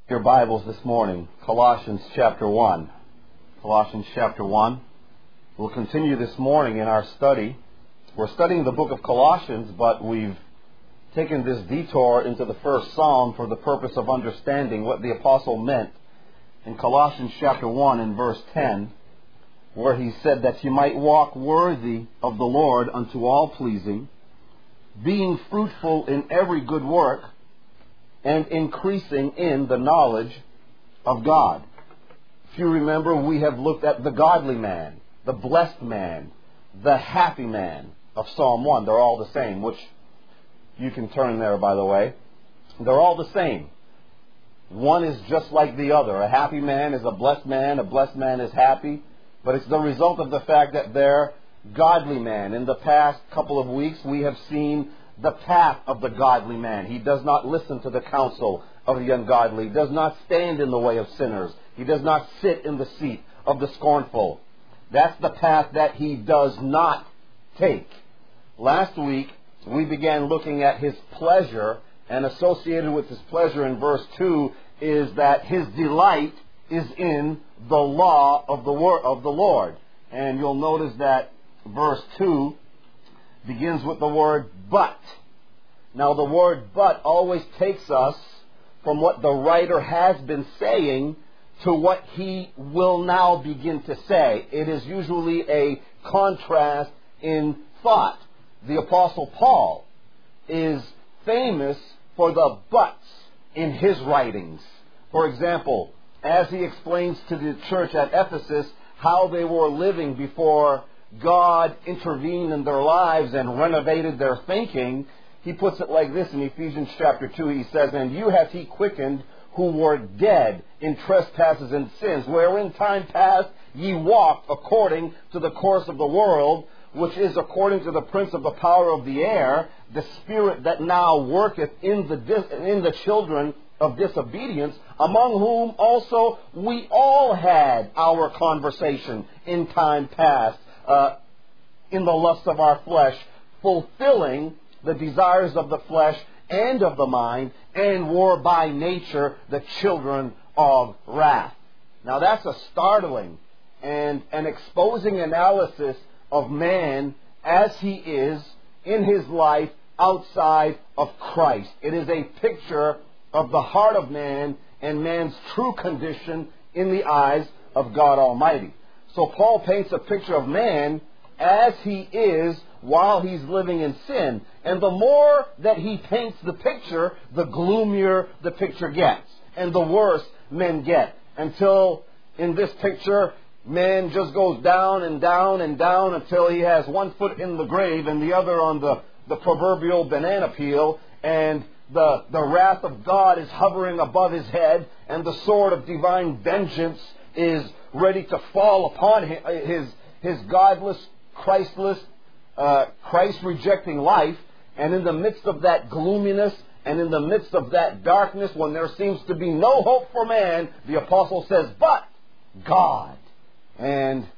Your Bibles this morning, Colossians chapter 1. Colossians chapter 1. We'll continue this morning in our study. We're studying the book of Colossians, but we've taken this detour into the first Psalm for the purpose of understanding what the apostle meant in Colossians chapter 1 and verse 10, where he said that you might walk worthy of the Lord unto all pleasing, being fruitful in every good work, and increasing in the knowledge of God. If you remember, we have looked at the godly man, the blessed man, the happy man of Psalm 1. They're all the same, which you can turn there, by the way. They're all the same. One is just like the other. A happy man is a blessed man is happy, but it's the result of the fact that they're godly man. In the past couple of weeks, we have seen the path of the godly man. He does not listen to the counsel of the ungodly. He does not stand in the way of sinners. He does not sit in the seat of the scornful. That's the path that he does not take. Last week, we began looking at his pleasure, and associated with his pleasure in verse 2 is that his delight is in the law of the Lord. And you'll notice that verse 2 begins with the word but. Now the word but always takes us from what the writer has been saying to what he will now begin to say. It is usually a contrast in thought. The Apostle Paul is famous for the buts in his writings. For example, as he explains to the church at Ephesus how they were living before God intervened in their lives and renovated their thinking, he puts it like this in Ephesians chapter 2. He says, "And you hath he quickened who were dead in trespasses and sins, wherein time past ye walked according to the course of the world, which is according to the prince of the power of the air, the spirit that now worketh in the children of disobedience, among whom also we all had our conversation in time past, in the lust of our flesh, fulfilling the desires of the flesh and of the mind, and were by nature the children of wrath." Now that's a startling and an exposing analysis of man as he is in his life outside of Christ. It is a picture of the heart of man and man's true condition in the eyes of God Almighty. So Paul paints a picture of man as he is while he's living in sin. And the more that he paints the picture, the gloomier the picture gets. And the worse men get. Until in this picture, man just goes down and down and down until he has one foot in the grave and the other on the proverbial banana peel. And the wrath of God is hovering above his head. And the sword of divine vengeance is ready to fall upon his godless, Christless, Christ-rejecting life. And in the midst of that gloominess and in the midst of that darkness, when there seems to be no hope for man, the apostle says, "But God." And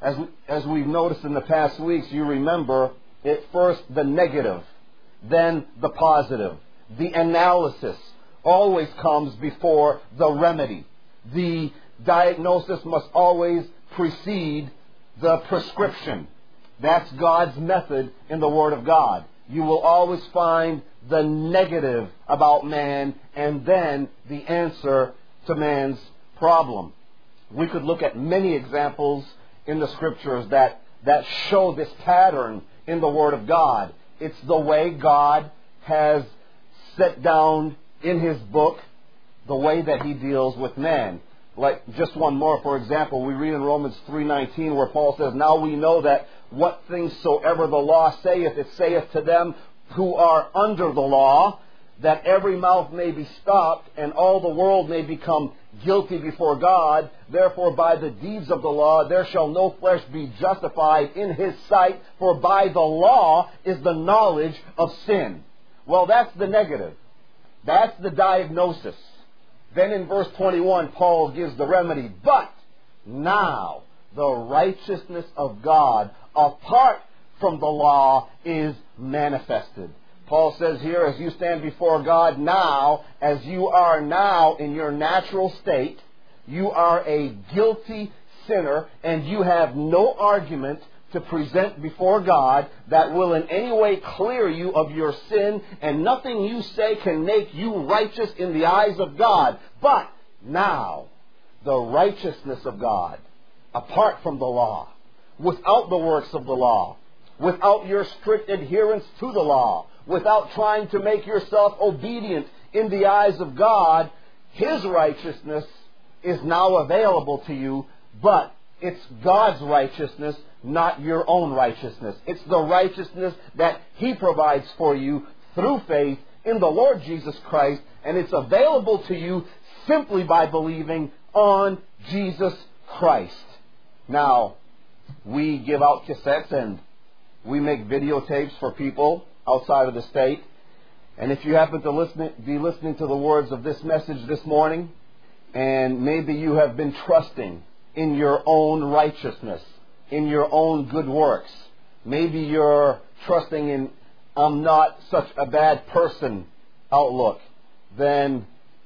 as we've noticed in the past weeks, you remember at first the negative, then the positive. The analysis always comes before the remedy. The diagnosis must always precede the prescription. That's God's method in the Word of God. You will always find the negative about man and then the answer to man's problem. We could look at many examples in the Scriptures that show this pattern in the Word of God. It's the way God has set down in His book the way that He deals with man. Like just one more, for example, we read in Romans 3:19 where Paul says, "Now we know that what things soever the law saith, it saith to them who are under the law, that every mouth may be stopped, and all the world may become guilty before God. Therefore by the deeds of the law there shall no flesh be justified in His sight, for by the law is the knowledge of sin." Well, that's the negative. That's the diagnosis. Then in verse 21, Paul gives the remedy. "But now the righteousness of God apart from the law is manifested." Paul says here, as you stand before God now, as you are now in your natural state, you are a guilty sinner, and you have no argument to present before God that will in any way clear you of your sin, and nothing you say can make you righteous in the eyes of God. But now, the righteousness of God, apart from the law, without the works of the law, without your strict adherence to the law, without trying to make yourself obedient in the eyes of God, His righteousness is now available to you, but it's God's righteousness, not your own righteousness. It's the righteousness that He provides for you through faith in the Lord Jesus Christ, and it's available to you simply by believing on Jesus Christ. Now, we give out cassettes and we make videotapes for people outside of the state. And if you happen to be listening to the words of this message this morning, and maybe you have been trusting in your own righteousness, in your own good works, maybe you're trusting in I'm not such a bad person outlook, then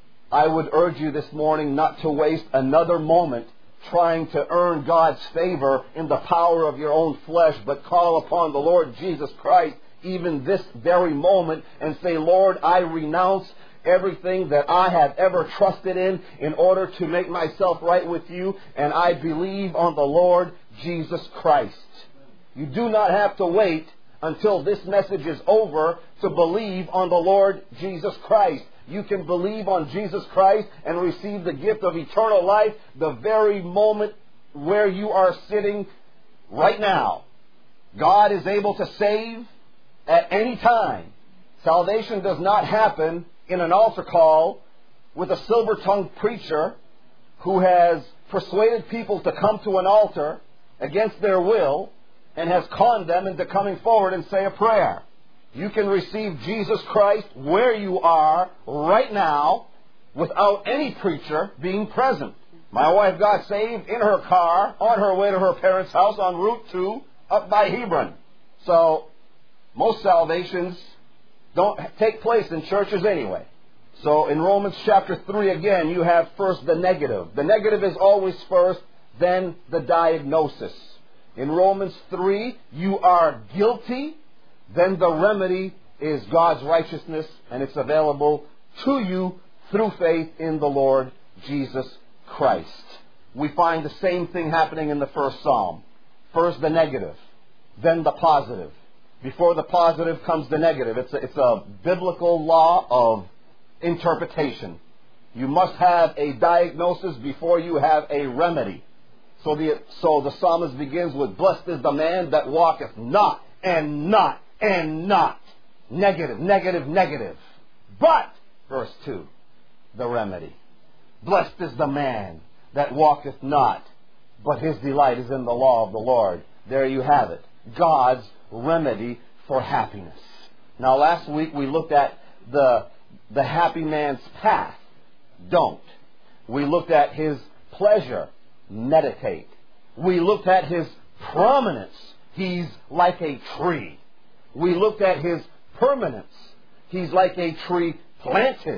I would urge you this morning not to waste another moment trying to earn God's favor in the power of your own flesh, but call upon the Lord Jesus Christ even this very moment and say, Lord, I renounce everything that I have ever trusted in order to make myself right with you, and I believe on the Lord Jesus Christ. You do not have to wait until this message is over to believe on the Lord Jesus Christ. You can believe on Jesus Christ and receive the gift of eternal life the very moment where you are sitting right now. God is able to save at any time. Salvation does not happen in an altar call with a silver-tongued preacher who has persuaded people to come to an altar against their will and has conned them into coming forward and say a prayer. You can receive Jesus Christ where you are right now without any preacher being present. My wife got saved in her car on her way to her parents' house on Route 2 up by Hebron. So most salvations don't take place in churches anyway. So in Romans chapter 3 again, you have first the negative. The negative is always first, then the diagnosis. In Romans 3, you are guilty. Then the remedy is God's righteousness, and it's available to you through faith in the Lord Jesus Christ. We find the same thing happening in the first psalm. First the negative, then the positive. Before the positive comes the negative. It's a biblical law of interpretation. You must have a diagnosis before you have a remedy. So the psalmist begins with, blessed is the man that walketh not, and not, and not. Negative, negative, negative. But, verse 2, the remedy. Blessed is the man that walketh not, but his delight is in the law of the Lord. There you have it. God's remedy for happiness. Now last week we looked at the happy man's path. Don't. We looked at his pleasure. Meditate. We looked at his prominence. He's like a tree. We looked at his permanence. He's like a tree planted.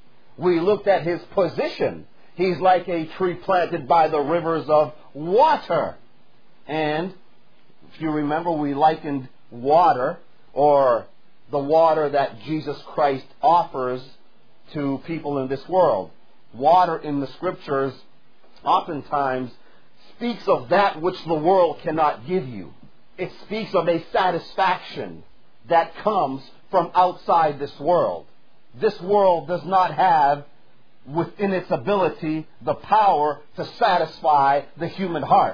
We looked at his position. He's like a tree planted by the rivers of water. And if you remember, we likened water, or the water that Jesus Christ offers to people in this world. Water in the Scriptures oftentimes speaks of that which the world cannot give you. It speaks of a satisfaction that comes from outside this world. This world does not have within its ability the power to satisfy the human heart.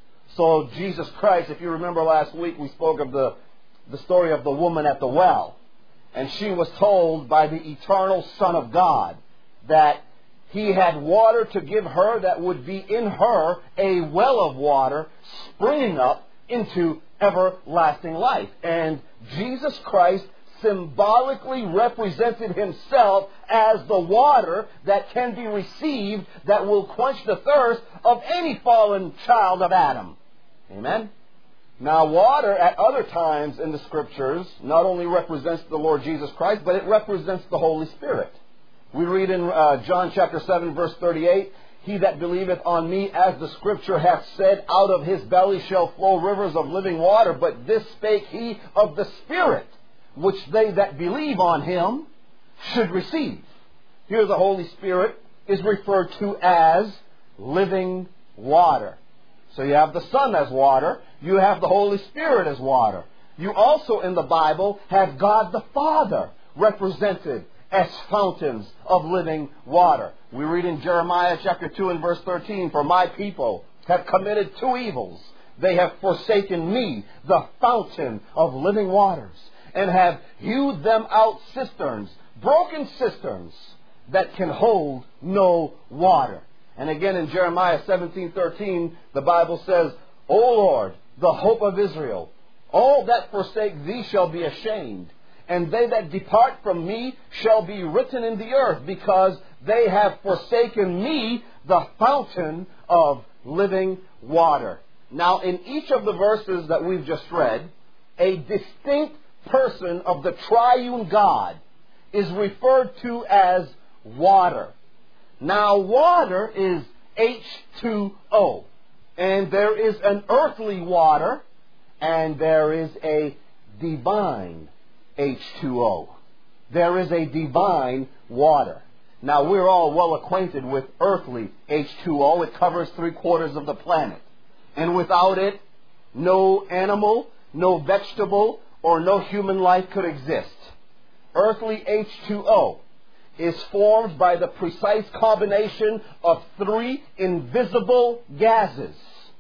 So Jesus Christ, if you remember last week, we spoke of the story of the woman at the well. And she was told by the eternal Son of God that He had water to give her that would be in her a well of water springing up into everlasting life. And Jesus Christ symbolically represented Himself as the water that can be received that will quench the thirst of any fallen child of Adam. Amen? Now, water at other times in the Scriptures not only represents the Lord Jesus Christ, but it represents the Holy Spirit. We read in John chapter 7, verse 38, "He that believeth on me, as the Scripture hath said, out of his belly shall flow rivers of living water. But this spake he of the Spirit, which they that believe on him should receive." Here the Holy Spirit is referred to as living water. So you have the Son as water. You have the Holy Spirit as water. You also in the Bible have God the Father represented as fountains of living water. We read in Jeremiah chapter 2 and verse 13, "For my people have committed two evils. They have forsaken me, the fountain of living waters, and have hewed them out cisterns, broken cisterns, that can hold no water." And again in Jeremiah 17:13, the Bible says, "O Lord, the hope of Israel, all that forsake thee shall be ashamed, and they that depart from me shall be written in the earth, because they have forsaken me, the fountain of living water." Now, in each of the verses that we've just read, a distinct person of the triune God is referred to as water. Now, water is H2O. And there is an earthly water, and there is a divine H2O. There is a divine water. Now, we're all well acquainted with earthly H2O. It covers 3/4 of the planet. And without it, no animal, no vegetable, or no human life could exist. Earthly H2O is formed by the precise combination of 3 invisible gases.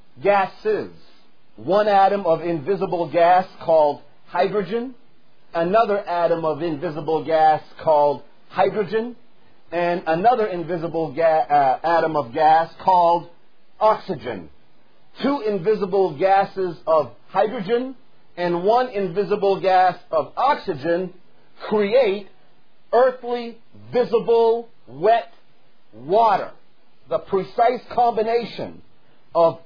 One atom of invisible gas called hydrogen, another atom of invisible gas called hydrogen, and another invisible atom of gas called oxygen. 2 invisible gases of hydrogen and 1 invisible gas of oxygen create earthly, visible, wet water. The precise combination of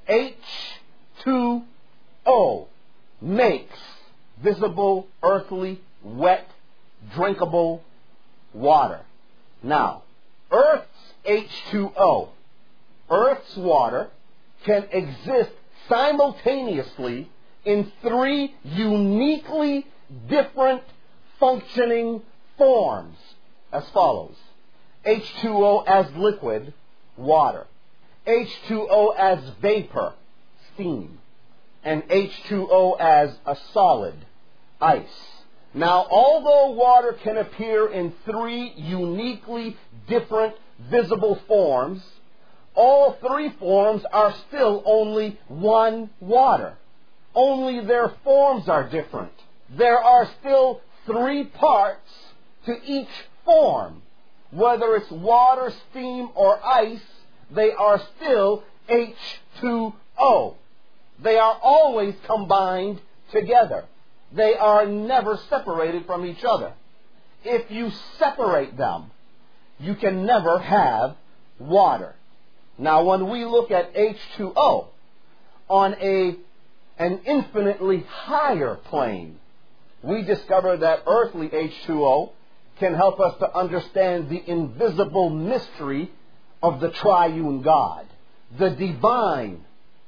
H2O makes visible, earthly, wet, drinkable water. Now, Earth's H2O, Earth's water, can exist simultaneously in 3 uniquely different functioning forms as follows: H2O as liquid, water; H2O as vapor, steam; and H2O as a solid, ice. Now, although water can appear in 3 uniquely different visible forms, all 3 forms are still only one water. Only their forms are different. There are still 3 parts to each form. Whether it's water, steam, or ice, they are still H2O. They are always combined together. They are never separated from each other. If you separate them, you can never have water. Now, when we look at H2O on an infinitely higher plane, we discover that earthly H2O can help us to understand the invisible mystery of the triune God, the divine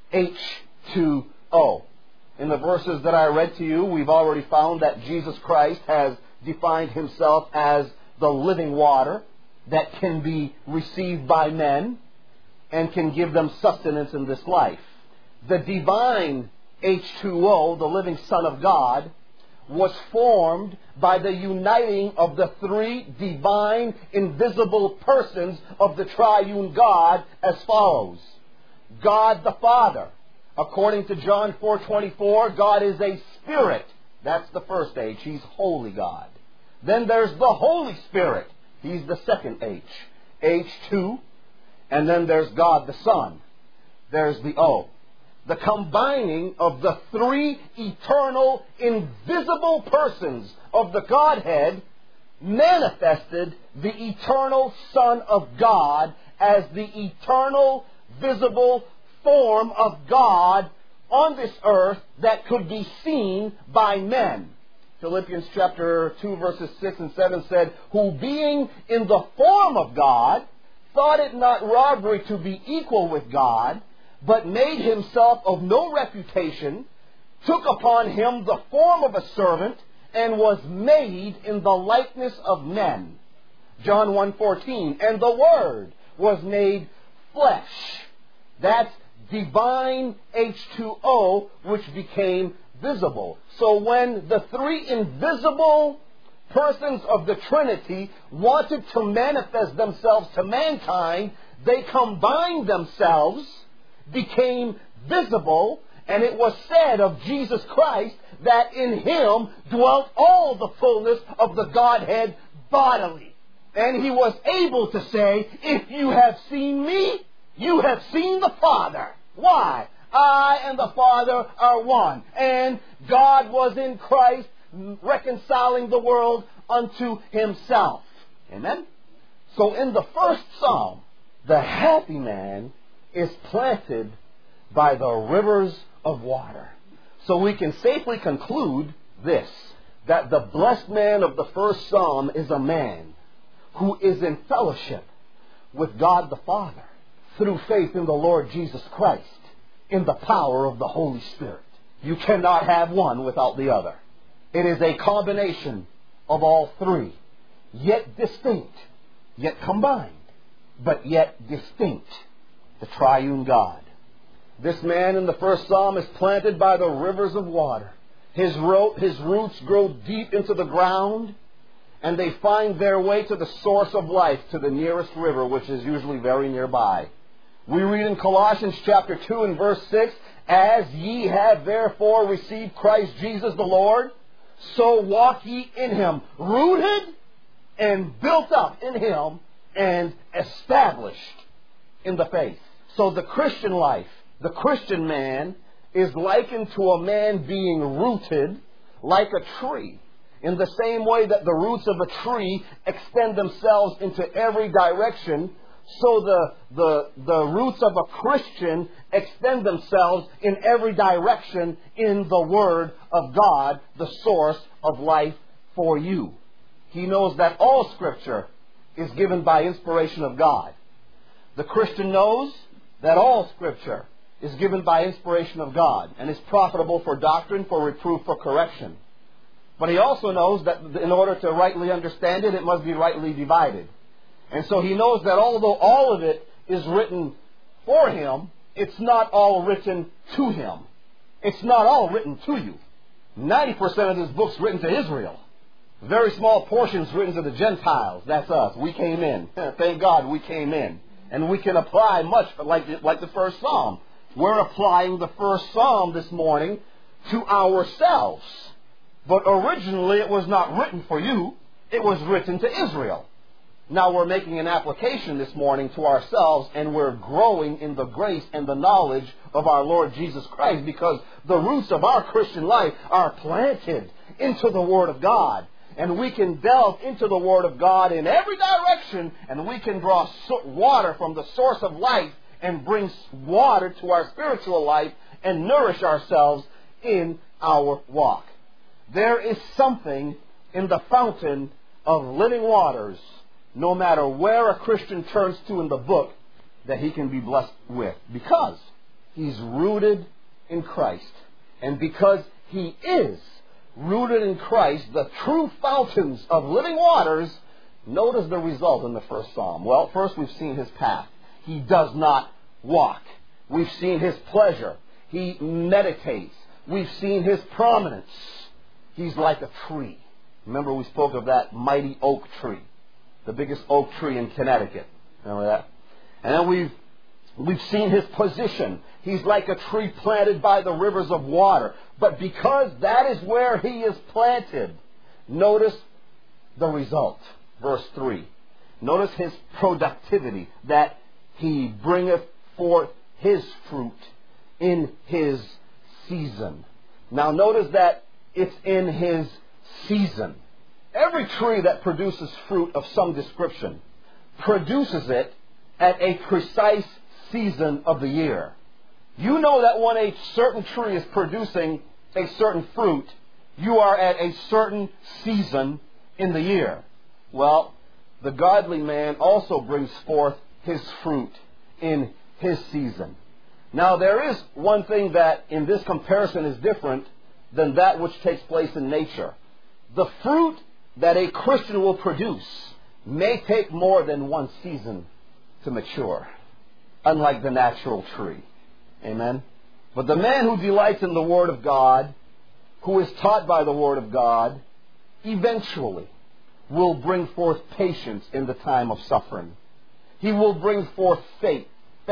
H2O. In the verses that I read to you, we've already found that Jesus Christ has defined himself as the living water that can be received by men and can give them sustenance in this life. The divine H2O, the living Son of God, was formed by the uniting of the 3 divine, invisible persons of the triune God as follows. God the Father. According to John 4:24, God is a spirit. That's the first H. He's holy God. Then there's the Holy Spirit. He's the second H. H2. And then there's God the Son. There's the O. The combining of the 3 eternal, invisible persons of the Godhead manifested the eternal Son of God as the eternal, visible form of God on this earth that could be seen by men. Philippians chapter 2 verses 6 and 7 said, who being in the form of God, thought it not robbery to be equal with God, but made himself of no reputation, took upon him the form of a servant, and was made in the likeness of men. John 1:14, and the Word was made flesh. That's divine H2O, which became visible. So when the three invisible persons of the Trinity wanted to manifest themselves to mankind, they combined themselves, became visible, and it was said of Jesus Christ that in Him dwelt all the fullness of the Godhead bodily. And He was able to say, if you have seen me, you have seen the Father. Why? I and the Father are one. And God was in Christ reconciling the world unto Himself. Amen? So in the first psalm, the happy man is planted by the rivers of water. So we can safely conclude this, that the blessed man of the first psalm is a man who is in fellowship with God the Father through faith in the Lord Jesus Christ, in the power of the Holy Spirit. You cannot have one without the other. It is a combination of all three, yet distinct, yet combined, but yet distinct. The triune God. This man in the first psalm is planted by the rivers of water. His roots grow deep into the ground, and they find their way to the source of life, to the nearest river, which is usually very nearby. We read in Colossians chapter 2 and verse 6, as ye have therefore received Christ Jesus the Lord, so walk ye in Him, rooted and built up in Him and established in the faith. So the Christian life, the Christian man, is likened to a man being rooted like a tree. In the same way that the roots of a tree extend themselves into every direction, so the roots of a Christian extend themselves in every direction in the Word of God, the source of life for you. He knows that all Scripture is given by inspiration of God. The Christian knows that all Scripture is given by inspiration of God and is profitable for doctrine, for reproof, for correction. But he also knows that in order to rightly understand it, it must be rightly divided. And so he knows that although all of it is written for him, it's not all written to him. It's not all written to you. 90% of this book's written to Israel. Very small portions written to the Gentiles. That's us. We came in. Thank God we came in. And we can apply much like the first psalm. We're applying the first psalm this morning to ourselves. But originally it was not written for you. It was written to Israel. Now we're making an application this morning to ourselves, and we're growing in the grace and the knowledge of our Lord Jesus Christ, because the roots of our Christian life are planted into the Word of God. And we can delve into the Word of God in every direction, and we can draw water from the source of life and bring water to our spiritual life and nourish ourselves in our walk. There is something in the fountain of living waters, no matter where a Christian turns to in the book, that he can be blessed with, because he's rooted in Christ. And because he is rooted in Christ, the true fountains of living waters, notice the result in the first psalm. Well, first we've seen his path. He does not walk. We've seen his pleasure. He meditates. We've seen his prominence. He's like a tree. Remember, we spoke of that mighty oak tree, the biggest oak tree in Connecticut. Remember that? And then we've seen his position. He's like a tree planted by the rivers of water. But because that is where he is planted, notice the result. Verse 3. Notice his productivity, that he bringeth forth his fruit in his season. Now notice that it's in his season. Every tree that produces fruit of some description produces it at a precise season of the year. You know that when a certain tree is producing a certain fruit, you are at a certain season in the year. Well, the godly man also brings forth his fruit in his season. Now, there is one thing that in this comparison is different than that which takes place in nature. The fruit that a Christian will produce may take more than one season to mature, unlike the natural tree. Amen? But the man who delights in the Word of God, who is taught by the Word of God, eventually will bring forth patience in the time of suffering. He will bring forth faith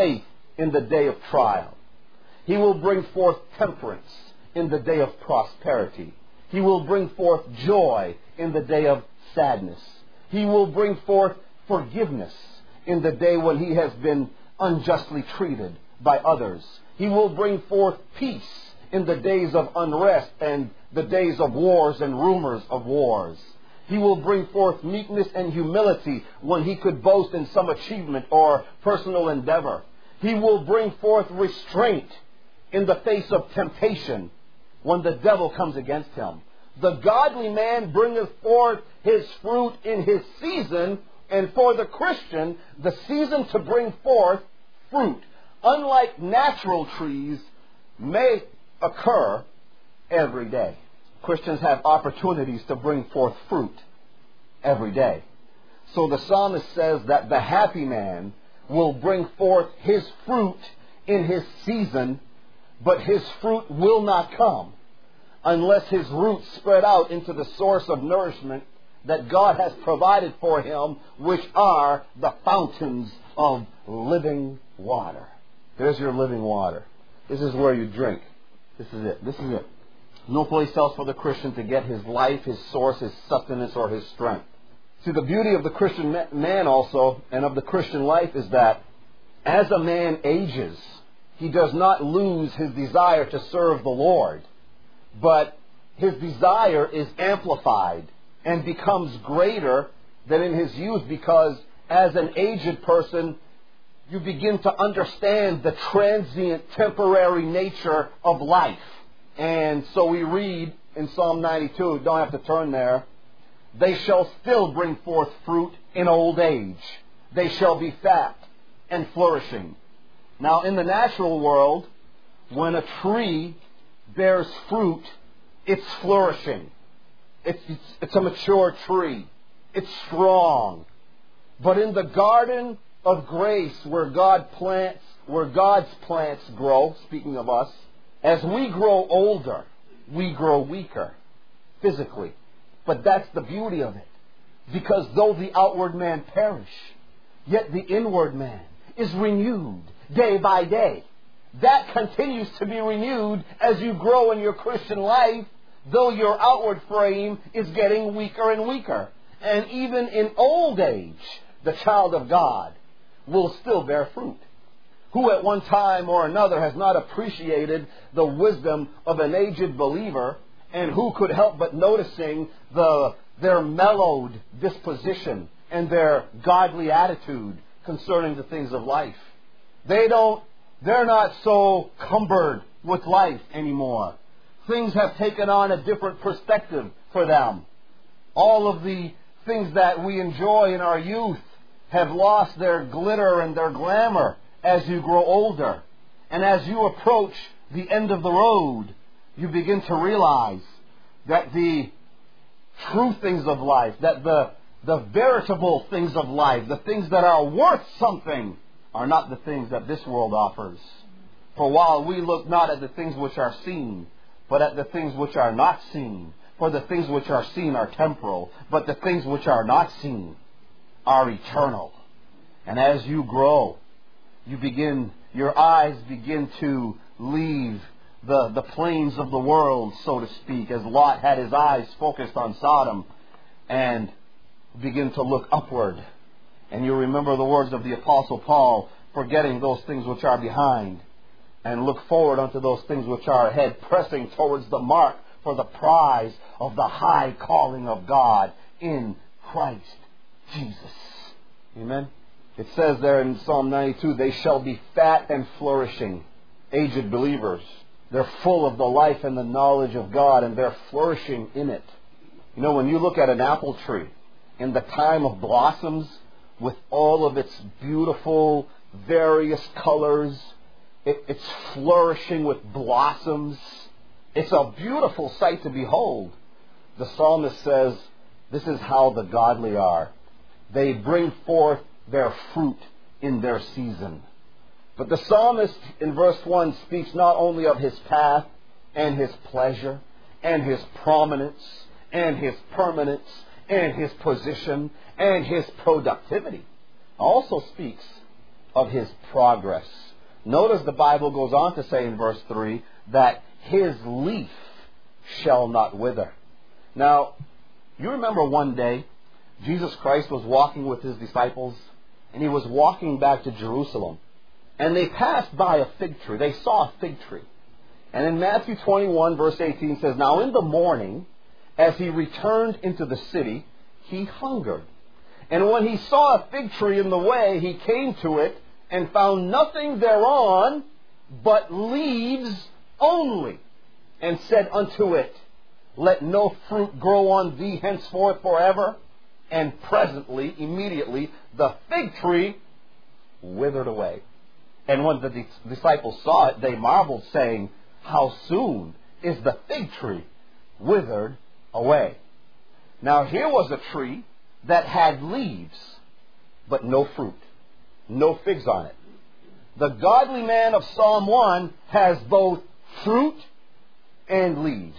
in the day of trial. He will bring forth temperance in the day of prosperity. He will bring forth joy in the day of sadness. He will bring forth forgiveness in the day when he has been unjustly treated by others. He will bring forth peace in the days of unrest and the days of wars and rumors of wars. He will bring forth meekness and humility when he could boast in some achievement or personal endeavor. He will bring forth restraint in the face of temptation when the devil comes against him. The godly man bringeth forth his fruit in his season, and for the Christian, the season to bring forth fruit, unlike natural trees, may occur every day. Christians have opportunities to bring forth fruit every day. So the psalmist says that the happy man will bring forth his fruit in his season, but his fruit will not come unless his roots spread out into the source of nourishment that God has provided for him, which are the fountains of living water. There's your living water. This is where you drink. This is it. This is it. No place else for the Christian to get his life, his source, his sustenance, or his strength. See, the beauty of the Christian man also, and of the Christian life, is that as a man ages, he does not lose his desire to serve the Lord, but his desire is amplified and becomes greater than in his youth, because as an aged person, you begin to understand the transient, temporary nature of life. And so we read in Psalm 92, don't have to turn there, they shall still bring forth fruit in old age. They shall be fat and flourishing. Now, in the natural world, when a tree bears fruit, it's flourishing. It's a mature tree. It's strong. But in the garden of grace, where God's plants grow, speaking of us, as we grow older, we grow weaker physically. But that's the beauty of it. Because though the outward man perish, yet the inward man is renewed day by day. That continues to be renewed as you grow in your Christian life, though your outward frame is getting weaker and weaker. And even in old age, the child of God will still bear fruit. Who at one time or another has not appreciated the wisdom of an aged believer, and who could help but noticing their mellowed disposition and their godly attitude concerning the things of life? They're not so cumbered with life anymore. Things have taken on a different perspective for them. All of the things that we enjoy in our youth have lost their glitter and their glamour as you grow older. And as you approach the end of the road, you begin to realize that the true things of life, that the veritable things of life, the things that are worth something, are not the things that this world offers. For while we look not at the things which are seen, but at the things which are not seen. For the things which are seen are temporal, but the things which are not seen are eternal. And as you grow, your eyes begin to leave the plains of the world, so to speak, as Lot had his eyes focused on Sodom, and begin to look upward. And you remember the words of the Apostle Paul, forgetting those things which are behind, and look forward unto those things which are ahead, pressing towards the mark for the prize of the high calling of God in Christ Jesus. Amen? It says there in Psalm 92, they shall be fat and flourishing. aged believers. They're full of the life and the knowledge of God, and they're flourishing in it. You know, when you look at an apple tree in the time of blossoms, with all of its beautiful various colors, it's flourishing with blossoms. It's a beautiful sight to behold. The psalmist says, this is how the godly are. They bring forth their fruit in their season. But the psalmist in verse 1 speaks not only of his path and his pleasure and his prominence and his permanence and his position and his productivity. Also speaks of his progress. Notice the Bible goes on to say in verse 3 that his leaf shall not wither. Now, you remember one day Jesus Christ was walking with his disciples, and he was walking back to Jerusalem. And they passed by a fig tree. They saw a fig tree. And in Matthew 21, verse 18 says, now in the morning, as he returned into the city, he hungered. And when he saw a fig tree in the way, he came to it and found nothing thereon but leaves only, and said unto it, let no fruit grow on thee henceforth forever. And presently, immediately, the fig tree withered away. And when the disciples saw it, they marveled, saying, how soon is the fig tree withered away? Now here was a tree that had leaves, but no fruit, no figs on it. The godly man of Psalm 1 has both fruit and leaves.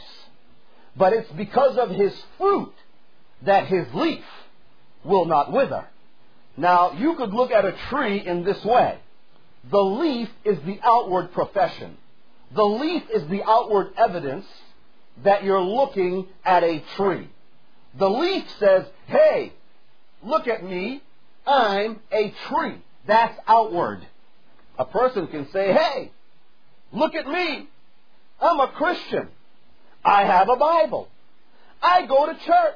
But it's because of his fruit that his leaf will not wither. Now, you could look at a tree in this way. The leaf is the outward profession. The leaf is the outward evidence that you're looking at a tree. The leaf says, hey, look at me, I'm a tree. That's outward. A person can say, hey, look at me, I'm a Christian. I have a Bible. I go to church.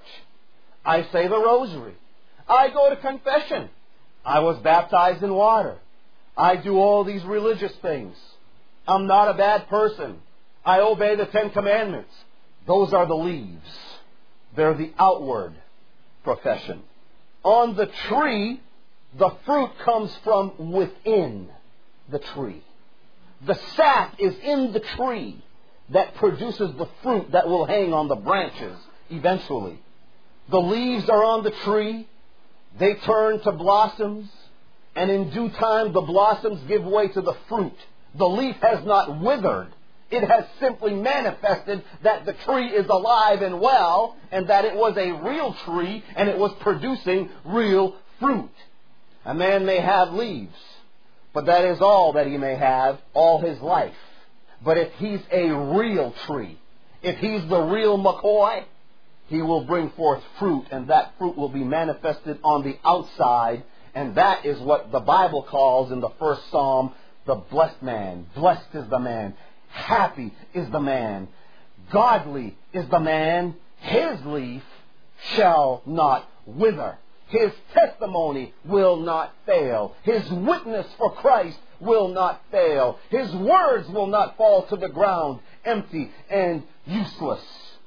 I say the rosary. I go to confession. I was baptized in water. I do all these religious things. I'm not a bad person. I obey the 10 Commandments. Those are the leaves. They're the outward profession. On the tree, the fruit comes from within the tree. The sap is in the tree that produces the fruit that will hang on the branches eventually. The leaves are on the tree. They turn to blossoms. And in due time, the blossoms give way to the fruit. The leaf has not withered. It has simply manifested that the tree is alive and well, and that it was a real tree, and it was producing real fruit. A man may have leaves, but that is all that he may have all his life. But if he's a real tree, if he's the real McCoy, he will bring forth fruit, and that fruit will be manifested on the outside. And that is what the Bible calls in the first Psalm, the blessed man. Blessed is the man. Happy is the man. Godly is the man. His leaf shall not wither. His testimony will not fail. His witness for Christ will not fail. His words will not fall to the ground empty and useless.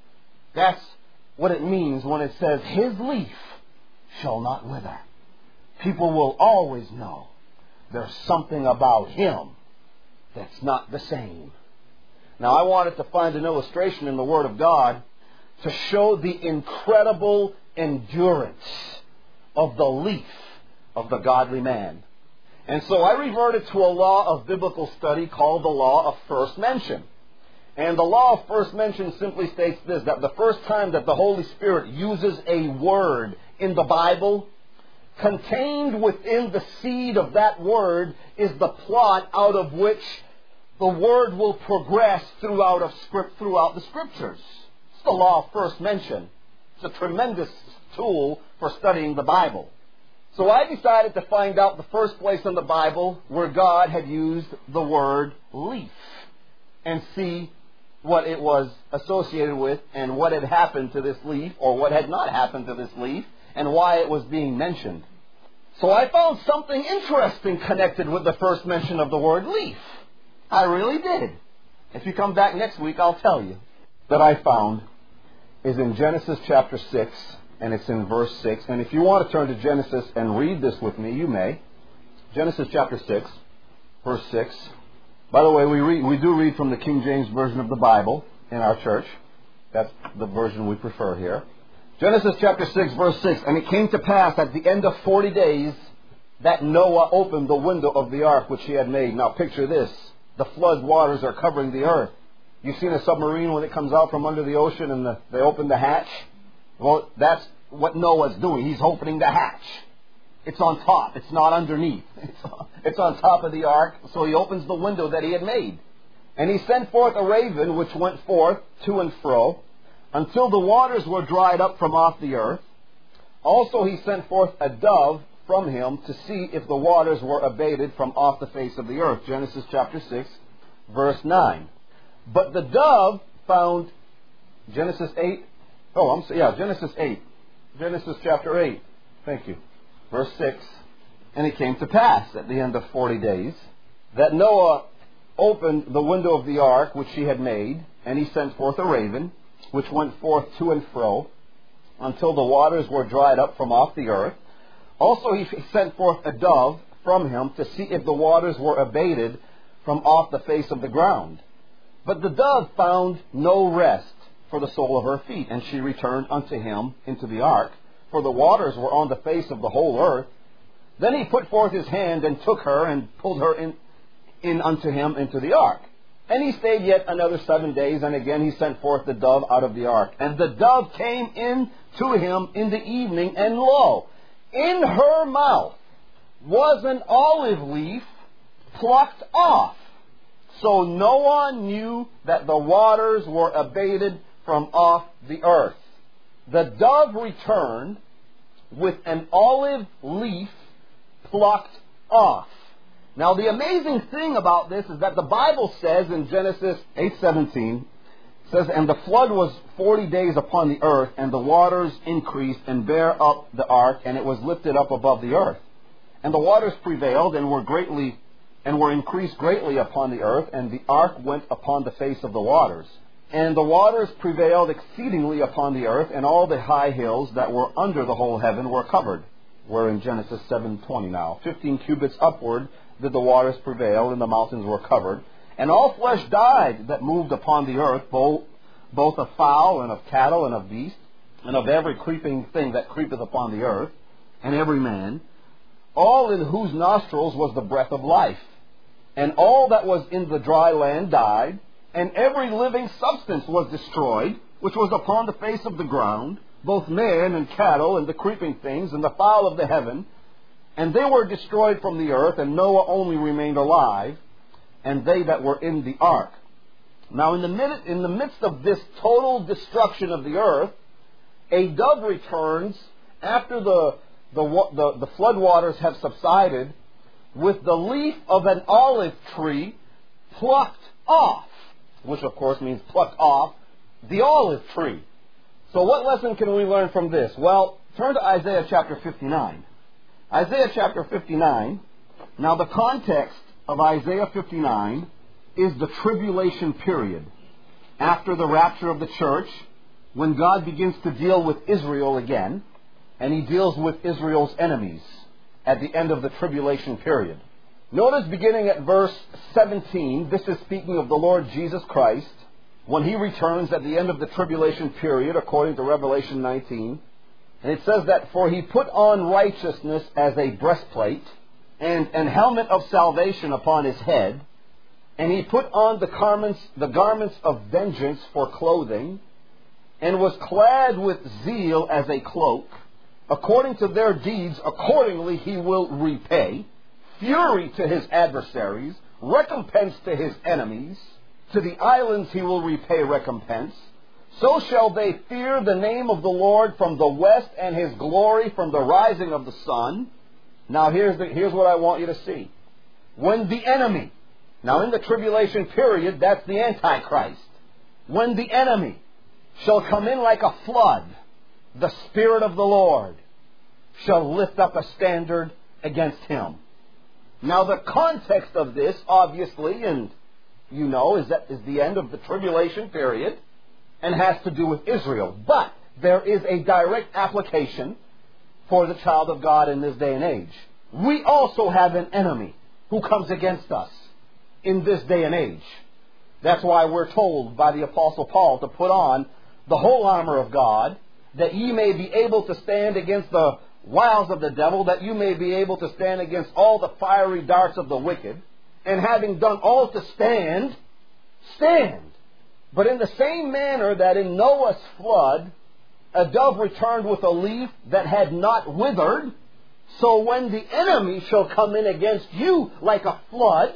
That's what it means when it says, his leaf shall not wither. People will always know there's something about him that's not the same. Now, I wanted to find an illustration in the Word of God to show the incredible endurance of the leaf of the godly man. And so I reverted to a law of biblical study called the law of first mention. And the law of first mention simply states this, that the first time that the Holy Spirit uses a word in the Bible, contained within the seed of that word is the plot out of which the word will progress throughout the Scriptures. It's the law of first mention. It's a tremendous tool for studying the Bible. So I decided to find out the first place in the Bible where God had used the word leaf and see what it was associated with and what had happened to this leaf or what had not happened to this leaf and why it was being mentioned. So I found something interesting connected with the first mention of the word leaf. I really did. If you come back next week, I'll tell you. That I found is in Genesis chapter 6, and it's in verse 6. And if you want to turn to Genesis and read this with me, you may. Genesis chapter 6, verse 6. By the way, we do read from the King James Version of the Bible in our church. That's the version we prefer here. Genesis chapter 6, verse 6. And it came to pass at the end of 40 days that Noah opened the window of the ark which he had made. Now picture this. The flood waters are covering the earth. You've seen a submarine when it comes out from under the ocean and they open the hatch? Well, that's what Noah's doing. He's opening the hatch. It's on top. It's not underneath. It's on top of the ark. So he opens the window that he had made. And he sent forth a raven which went forth to and fro until the waters were dried up from off the earth. Also he sent forth a dove from him to see if the waters were abated from off the face of the earth. Genesis chapter 6, verse 9. But the dove found Genesis 8. Genesis 8. Genesis chapter 8. Thank you. Verse 6. And it came to pass at the end of 40 days that Noah opened the window of the ark which he had made, and he sent forth a raven, which went forth to and fro, until the waters were dried up from off the earth. Also he sent forth a dove from him to see if the waters were abated from off the face of the ground. But the dove found no rest for the sole of her feet, and she returned unto him into the ark, for the waters were on the face of the whole earth. Then he put forth his hand and took her and pulled her in unto him into the ark. And he stayed yet another 7 days, and again he sent forth the dove out of the ark. And the dove came in to him in the evening, and lo, in her mouth was an olive leaf plucked off. So Noah knew that the waters were abated from off the earth. The dove returned with an olive leaf plucked off. Now the amazing thing about this is that the Bible says in Genesis 8:17, says, and the flood was 40 days upon the earth, and the waters increased and bare up the ark, and it was lifted up above the earth. And the waters prevailed and were increased greatly upon the earth, and the ark went upon the face of the waters. And the waters prevailed exceedingly upon the earth, and all the high hills that were under the whole heaven were covered. We're in Genesis 7:20 now. 15 cubits upward did the waters prevail, and the mountains were covered. And all flesh died that moved upon the earth, both of fowl and of cattle and of beast, and of every creeping thing that creepeth upon the earth, and every man, all in whose nostrils was the breath of life. And all that was in the dry land died, and every living substance was destroyed, which was upon the face of the ground, both man and cattle, and the creeping things, and the fowl of the heaven. And they were destroyed from the earth, and Noah only remained alive, and they that were in the ark. Now in the midst of this total destruction of the earth, a dove returns after the flood waters have subsided with the leaf of an olive tree plucked off, which of course means plucked off the olive tree. So what lesson can we learn from this? Well, turn to Isaiah chapter 59. Isaiah chapter 59. Now the context of Isaiah 59 is the tribulation period. After the rapture of the church, when God begins to deal with Israel again, and He deals with Israel's enemies at the end of the tribulation period. Notice beginning at verse 17, this is speaking of the Lord Jesus Christ, when He returns at the end of the tribulation period, according to Revelation 19. And it says that, for He put on righteousness as a breastplate, and an helmet of salvation upon His head, and He put on the garments of vengeance for clothing, and was clad with zeal as a cloak. According to their deeds, accordingly He will repay. Fury to His adversaries, recompense to His enemies. To the islands He will repay recompense. So shall they fear the name of the Lord from the west, and His glory from the rising of the sun. Now here's what I want you to see. When the enemy, now in the tribulation period, that's the Antichrist. When the enemy shall come in like a flood, the Spirit of the Lord shall lift up a standard against him. Now the context of this, obviously, and you know, is the end of the tribulation period and has to do with Israel. But there is a direct application for the child of God in this day and age. We also have an enemy who comes against us in this day and age. That's why we're told by the Apostle Paul to put on the whole armor of God, that ye may be able to stand against the wiles of the devil, that you may be able to stand against all the fiery darts of the wicked, and having done all to stand, stand. But in the same manner that in Noah's flood a dove returned with a leaf that had not withered, so when the enemy shall come in against you like a flood,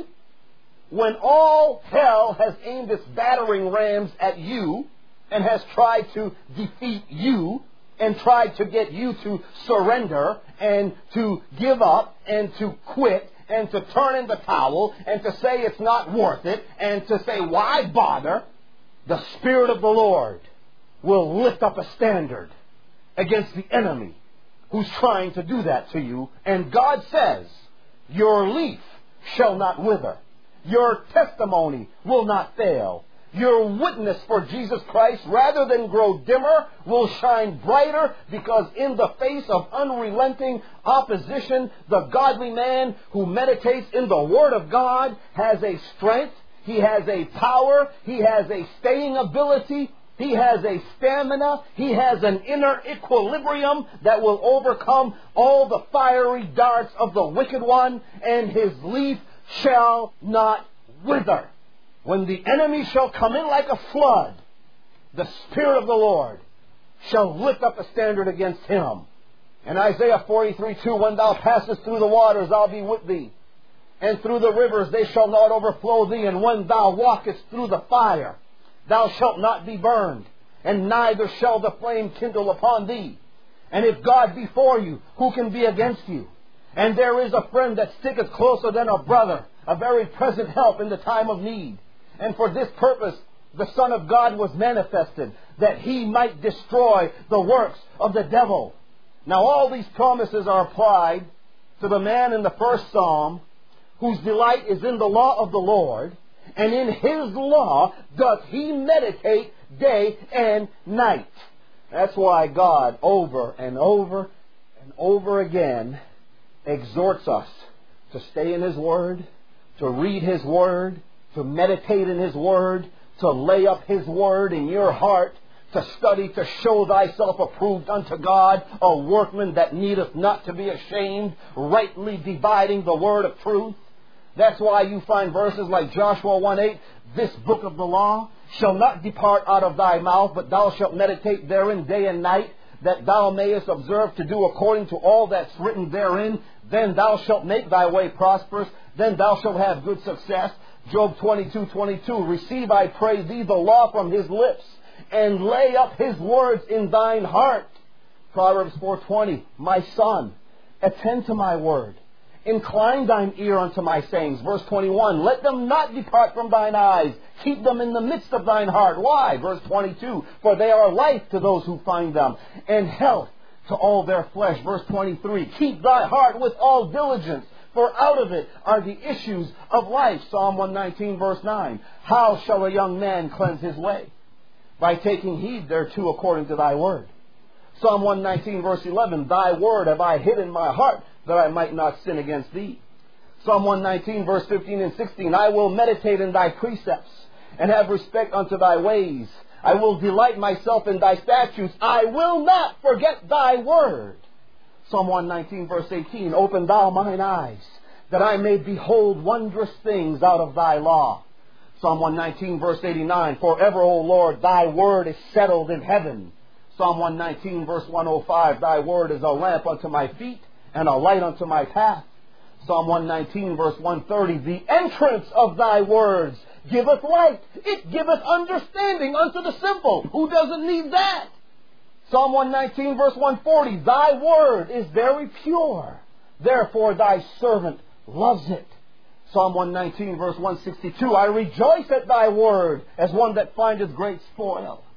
when all hell has aimed its battering rams at you and has tried to defeat you and tried to get you to surrender and to give up and to quit and to turn in the towel and to say it's not worth it and to say, why bother? The Spirit of the Lord will lift up a standard against the enemy who's trying to do that to you. And God says, your leaf shall not wither. Your testimony will not fail. Your witness for Jesus Christ, rather than grow dimmer, will shine brighter, because in the face of unrelenting opposition, the godly man who meditates in the Word of God has a strength, he has a power, he has a staying ability, he has a stamina, he has an inner equilibrium that will overcome all the fiery darts of the wicked one, and his leaf shall not wither. When the enemy shall come in like a flood, the Spirit of the Lord shall lift up a standard against him. And Isaiah 43:2, when thou passest through the waters, I'll be with thee. And through the rivers, they shall not overflow thee. And when thou walkest through the fire, thou shalt not be burned, and neither shall the flame kindle upon thee. And if God be for you, who can be against you? And there is a friend that sticketh closer than a brother, a very present help in the time of need. And for this purpose the Son of God was manifested, that he might destroy the works of the devil. Now all these promises are applied to the man in the first Psalm, whose delight is in the law of the Lord, and in his law doth he meditate day and night. That's why God over and over and over again exhorts us to stay in his Word, to read his Word, to meditate in his Word, to lay up his Word in your heart, to study, to show thyself approved unto God, a workman that needeth not to be ashamed, rightly dividing the word of truth. That's why you find verses like Joshua 1:8, this book of the law shall not depart out of thy mouth, but thou shalt meditate therein day and night, that thou mayest observe to do according to all that's written therein. Then thou shalt make thy way prosperous, then thou shalt have good success. Job 22:22, receive, I pray thee, the law from his lips, and lay up his words in thine heart. Proverbs 4:20, my son, attend to my word. Incline thine ear unto my sayings. Verse 21, let them not depart from thine eyes. Keep them in the midst of thine heart. Why? Verse 22, for they are life to those who find them, and health to all their flesh. Verse 23, keep thy heart with all diligence, for out of it are the issues of life. Psalm 119, verse 9, how shall a young man cleanse his way? By taking heed thereto according to thy word. Psalm 119, verse 11, thy word have I hid in my heart, that I might not sin against thee. Psalm 119, verse 15 and 16, I will meditate in thy precepts, and have respect unto thy ways. I will delight myself in thy statutes. I will not forget thy word. Psalm 119, verse 18, open thou mine eyes, that I may behold wondrous things out of thy law. Psalm 119, verse 89, forever, O Lord, thy word is settled in heaven. Psalm 119, verse 105, thy word is a lamp unto my feet, and a light unto my path. Psalm 119, verse 130, the entrance of thy words giveth light. It giveth understanding unto the simple. Who doesn't need that? Psalm 119, verse 140, thy word is very pure. Therefore thy servant loves it. Psalm 119, verse 162, I rejoice at thy word as one that findeth great spoil.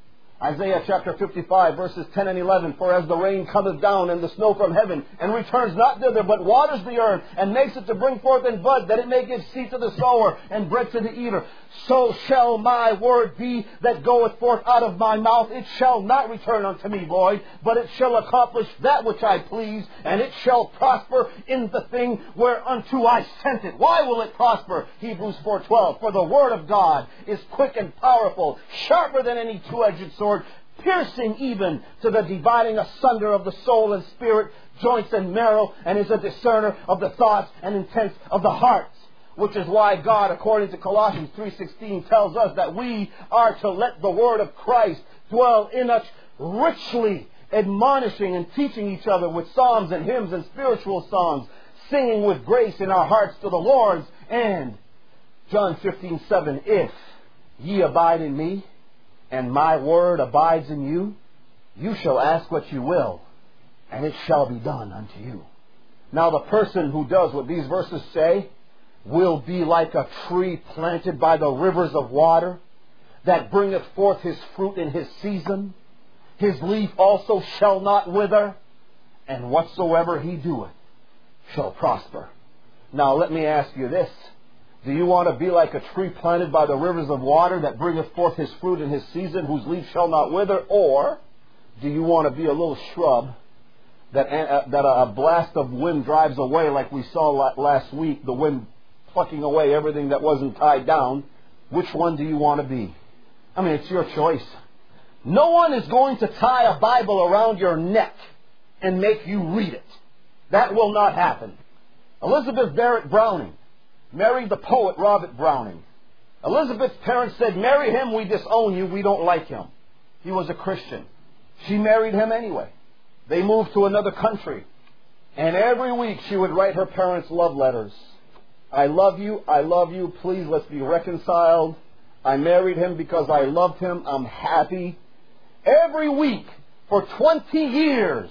Isaiah chapter 55 verses 10 and 11, for as the rain cometh down and the snow from heaven, and returns not thither, but waters the earth, and makes it to bring forth and bud, that it may give seed to the sower, and bread to the eater, so shall my word be that goeth forth out of my mouth. It shall not return unto me void, but it shall accomplish that which I please, and it shall prosper in the thing whereunto I sent it. Why will it prosper? Hebrews 4:12, for the word of God is quick and powerful, sharper than any two-edged sword, piercing even to the dividing asunder of the soul and spirit, joints and marrow, and is a discerner of the thoughts and intents of the hearts. Which is why God, according to Colossians 3:16, tells us that we are to let the word of Christ dwell in us richly, admonishing and teaching each other with psalms and hymns and spiritual songs, singing with grace in our hearts to the Lord. And John 15:7, if ye abide in me, and my word abides in you, you shall ask what you will, and it shall be done unto you. Now the person who does what these verses say will be like a tree planted by the rivers of water, that bringeth forth his fruit in his season. His leaf also shall not wither, and whatsoever he doeth shall prosper. Now let me ask you this. Do you want to be like a tree planted by the rivers of water, that bringeth forth his fruit in his season, whose leaf shall not wither? Or do you want to be a little shrub that a blast of wind drives away, like we saw last week, the wind plucking away everything that wasn't tied down? Which one do you want to be? I mean, it's your choice. No one is going to tie a Bible around your neck and make you read it. That will not happen. Elizabeth Barrett Browning married the poet Robert Browning. Elizabeth's parents said, marry him, we disown you, we don't like him. He was a Christian. She married him anyway. They moved to another country. And every week she would write her parents love letters. I love you, please let's be reconciled. I married him because I loved him, I'm happy. Every week for 20 years,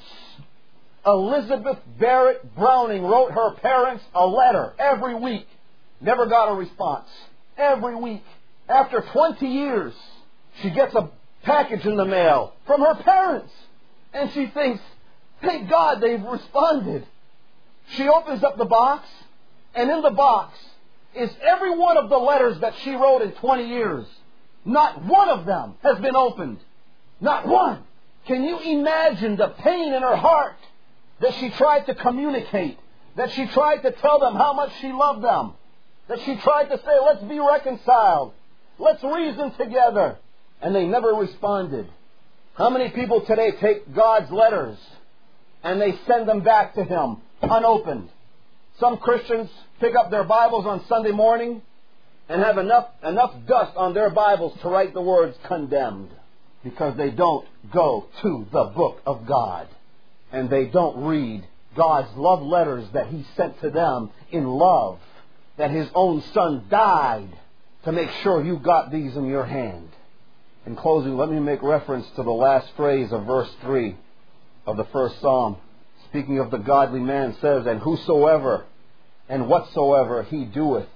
Elizabeth Barrett Browning wrote her parents a letter every week. Never got a response. Every week. After 20 years, she gets a package in the mail from her parents. And she thinks, thank God they've responded. She opens up the box, and in the box is every one of the letters that she wrote in 20 years. Not one of them has been opened. Not one. Can you imagine the pain in her heart that she tried to communicate? That she tried to tell them how much she loved them? That she tried to say, let's be reconciled. Let's reason together. And they never responded. How many people today take God's letters and they send them back to Him unopened? Some Christians pick up their Bibles on Sunday morning and have enough dust on their Bibles to write the words condemned, because they don't go to the book of God. And they don't read God's love letters that He sent to them in love, that His own Son died to make sure you got these in your hand. In closing, let me make reference to the last phrase of verse 3 of the first Psalm. Speaking of the godly man, says, and whosoever and whatsoever he doeth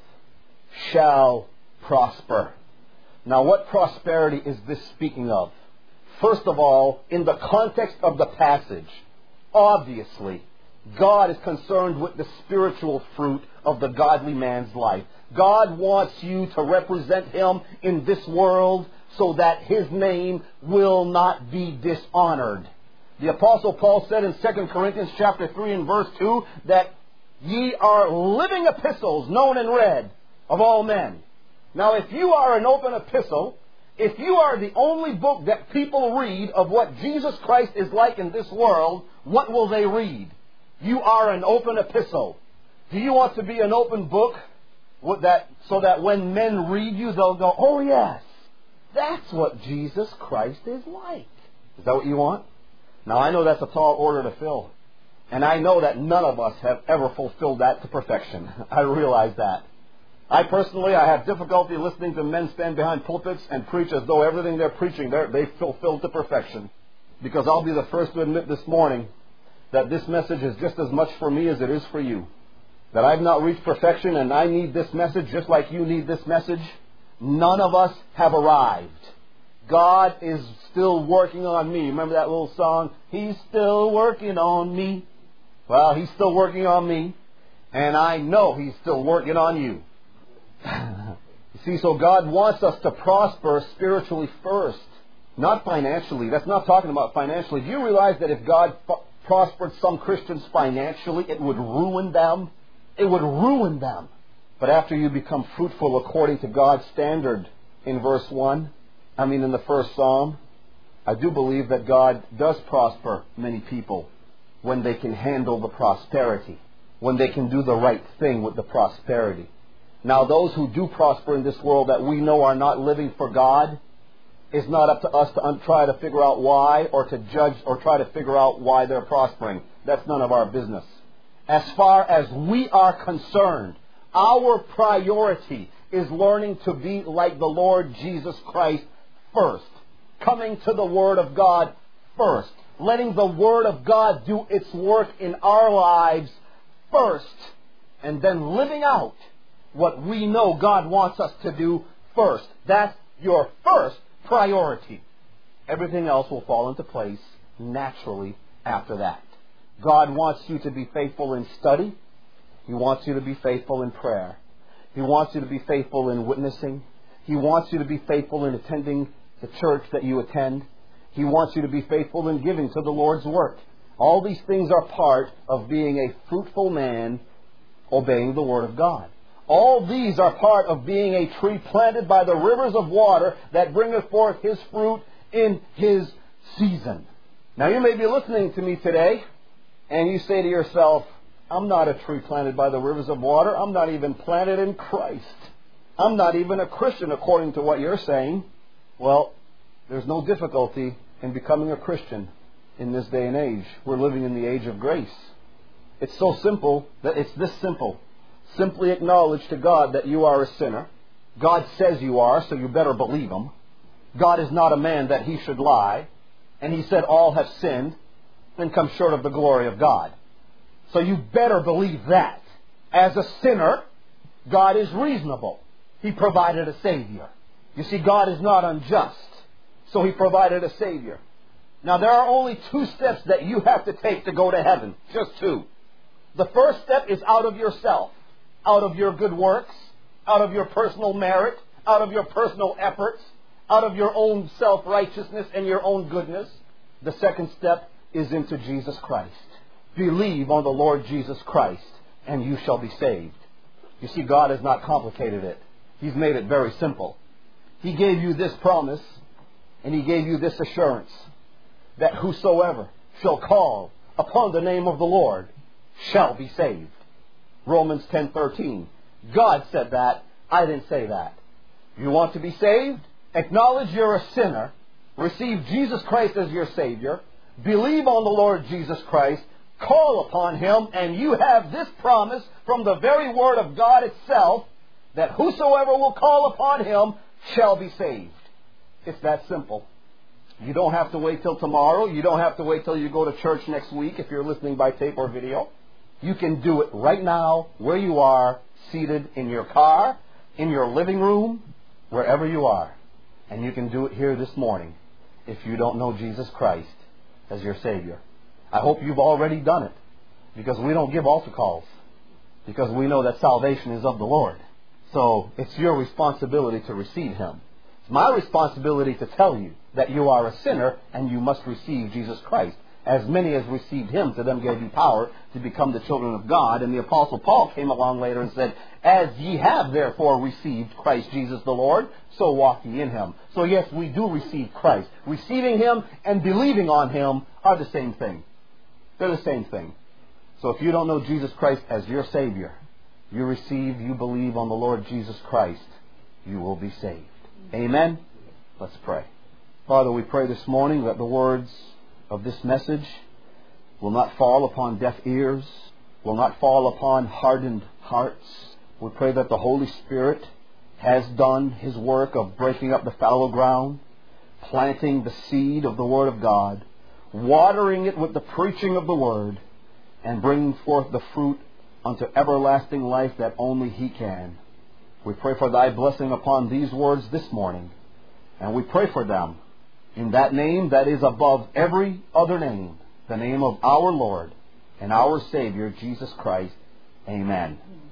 shall prosper. Now, what prosperity is this speaking of? First of all, in the context of the passage, obviously, God is concerned with the spiritual fruit of the godly man's life. God wants you to represent Him in this world so that His name will not be dishonored. The Apostle Paul said in 2 Corinthians chapter 3 and verse 2 that ye are living epistles, known and read of all men. Now, if you are an open epistle, if you are the only book that people read of what Jesus Christ is like in this world, what will they read? You are an open epistle. Do you want to be an open book so that when men read you, they'll go, oh yes, that's what Jesus Christ is like? Is that what you want? Now, I know that's a tall order to fill. And I know that none of us have ever fulfilled that to perfection. I realize that. I have difficulty listening to men stand behind pulpits and preach as though everything they're preaching, they've fulfilled to perfection. Because I'll be the first to admit this morning that this message is just as much for me as it is for you. That I've not reached perfection and I need this message just like you need this message. None of us have arrived. God is still working on me. Remember that little song? He's still working on me. Well, He's still working on me. And I know He's still working on you. You see, so God wants us to prosper spiritually first. Not financially. That's not talking about financially. Do you realize that if God prospered some Christians financially, it would ruin them? It would ruin them. But after you become fruitful according to God's standard in verse 1, in the first Psalm, I do believe that God does prosper many people when they can handle the prosperity, when they can do the right thing with the prosperity. Now, those who do prosper in this world that we know are not living for God, it's not up to us to try to figure out why or to judge or try to figure out why they're prospering. That's none of our business. As far as we are concerned, our priority is learning to be like the Lord Jesus Christ first. Coming to the Word of God first. Letting the Word of God do its work in our lives first. And then living out what we know God wants us to do first. That's your first priority. Everything else will fall into place naturally after that. God wants you to be faithful in study. He wants you to be faithful in prayer. He wants you to be faithful in witnessing. He wants you to be faithful in attending the church that you attend. He wants you to be faithful in giving to the Lord's work. All these things are part of being a fruitful man obeying the Word of God. All these are part of being a tree planted by the rivers of water that bringeth forth his fruit in his season. Now you may be listening to me today and you say to yourself, I'm not a tree planted by the rivers of water. I'm not even planted in Christ. I'm not even a Christian according to what you're saying. Well, there's no difficulty in becoming a Christian in this day and age. We're living in the age of grace. It's so simple that it's this simple. Simply acknowledge to God that you are a sinner. God says you are, so you better believe Him. God is not a man that He should lie. And He said all have sinned and come short of the glory of God. So you better believe that. As a sinner, God is reasonable. He provided a Savior. You see, God is not unjust. So He provided a Savior. Now there are only 2 steps that you have to take to go to heaven. Just 2. The first step is out of yourself. Out of your good works, out of your personal merit, out of your personal efforts, out of your own self-righteousness and your own goodness. The second step is into Jesus Christ. Believe on the Lord Jesus Christ, and you shall be saved. You see, God has not complicated it. He's made it very simple. He gave you this promise, and He gave you this assurance, that whosoever shall call upon the name of the Lord shall be saved. Romans 10:13. God said that. I didn't say that. You want to be saved? Acknowledge you're a sinner. Receive Jesus Christ as your Savior. Believe on the Lord Jesus Christ. Call upon Him. And you have this promise from the very Word of God itself, that whosoever will call upon Him shall be saved. It's that simple. You don't have to wait till tomorrow. You don't have to wait till you go to church next week if you're listening by tape or video. You can do it right now, where you are, seated in your car, in your living room, wherever you are. And you can do it here this morning if you don't know Jesus Christ as your Savior. I hope you've already done it, because we don't give altar calls, because we know that salvation is of the Lord. So it's your responsibility to receive Him. It's my responsibility to tell you that you are a sinner and you must receive Jesus Christ. As many as received Him, to them gave He power to become the children of God. And the Apostle Paul came along later and said, as ye have therefore received Christ Jesus the Lord, so walk ye in Him. So yes, we do receive Christ. Receiving Him and believing on Him are the same thing. They're the same thing. So if you don't know Jesus Christ as your Savior, you believe on the Lord Jesus Christ, you will be saved. Amen? Let's pray. Father, we pray this morning that the words of this message will not fall upon deaf ears, will not fall upon hardened hearts. We pray that the Holy Spirit has done His work of breaking up the fallow ground, planting the seed of the Word of God, watering it with the preaching of the Word, and bringing forth the fruit unto everlasting life that only He can. We pray for Thy blessing upon these words this morning, And we pray for them in that name that is above every other name, the name of our Lord and our Savior, Jesus Christ. Amen.